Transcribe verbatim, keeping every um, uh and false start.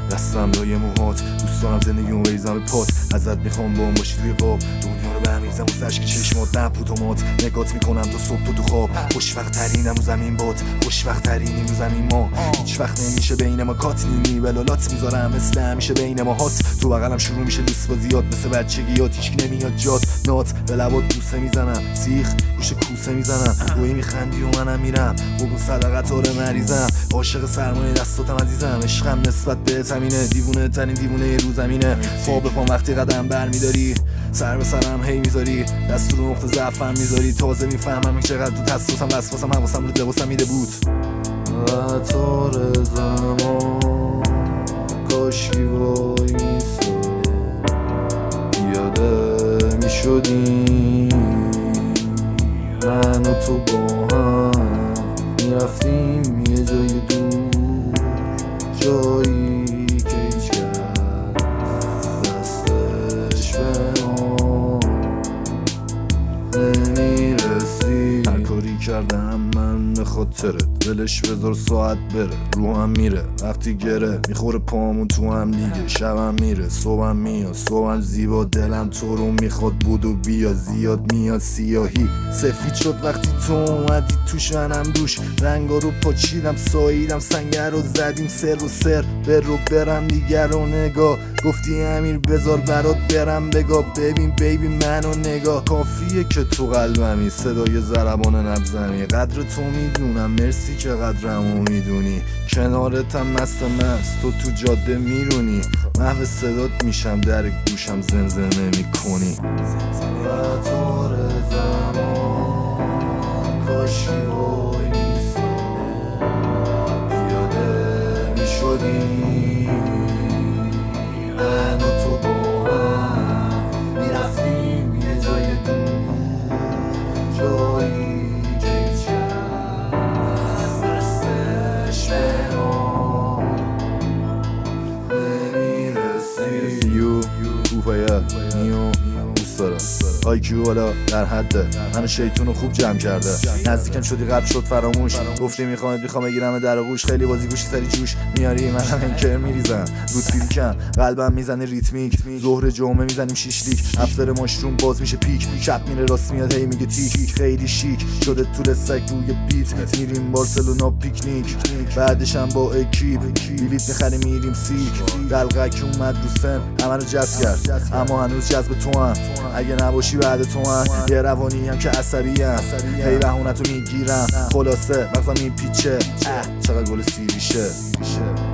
دستم لای موهات، دوست دارم زندگیمو بریزم به پات. ازت میخوام با هم باشی توی قاب، دنیا رو برمی‌ریزم واسه اشک چشمات، نه پوتومات. نگات میکنم تا صبح تو تو خواب. خوشوقت ترینم رو زمین باد، خوشوقت ترینیم رو زمین ما. هیچ وقت نمیشه بین ما کات، نیمی بلالات میذارم مثل همیشه بین ما هات. تو بغلم شروع میشه لوس بازیات، مثل بچگیات هیچ نمیاد جات. نات به لبات بوسه میزنم، سیخ گوش کوسه میزنم. روی میخندی و منم میرم بگو صدقت آره مریضم. عاشق سرمایه دستاتم عزیزم، عشقم نسبت به زمینه. دیوونه ترین دیوونه رو زمینه. پا به پا وقتی قدم برمیداری، سر به سرم هی میذاری، دست رو نقطه ضعفم میذاری. تازه میفهمم این چقدر تو تسوسم، وسواسم حواسم رو لباسم میده بود. قطار زمان کاشکی وای میسا، پیاده میشدیم من و تو با هم، میرفتیم یه جای دور، جایی که هیچ کس دستش به ما نمیرسی. هر کاری کردم من به خاطرت، ولش بذار ساعت بره، روحم میره وقتی گره میخوره پامون تو هم دیگه. شبم میره صبحم میاد، صبحم زیبا، دلم تو رو میخواد بود و بیا. زیاد میاد سیاهی سفید شد وقتی تو اومدی توش، منم دوش رنگا رو پاچیدم، ساییدم سنگر رو زدیم سر و سر. بر رو برم دیگر رو نگاه، گفتی امیر بذار برات برم بگا. ببین بیبی منو نگاه، کافیه که تو قلبمی، صدای ضربان نبزمی. قدر تو میدونم، مرسی که قدرمو میدونی. کنارتم مست مست تو تو جاده میرونی، محو صدات میشم در گوشم زنزنه میکنی. قطار زمان کاشی وای میسا، پیاده میشدیم من و تو با هم، میرفتیم یه جای دور، جایی که هیچ کس دستش به ما نمیرسی. یو کوپایا نیو دوست دارم، آی کیو بالا در حده، منو شیطونو خوب جمع کرده. نزدیکم شدی قبل شد فراموش، گفتی میخوام میخوام بگیرم در آغوش. خیلی بازی گوشی سری جوش میاری، منم انکر میریزم رود فیلکم، قلبم میزنه ریتمیک. ظهر جمعه میزنیم شیشلیک، افتر ماشروم باز میشه پیک. شب میره راست میاد هی میگه تیک، خیلی شیک شده طول سگ روی بیت. میریم بارسلونا پیکنیک، بعدش هم با اکیپ بلیت میخریم میریم سیک. دلقک اومد رو سن همه رو جذب کرد، اما هنوز جذب تو هم. اگه نباشی بعد تو هم یه روانی هم که عصبی هم، هی بهونتو میگیرم. خلاصه مغزم میپیچه، چقدر گل سیریشه.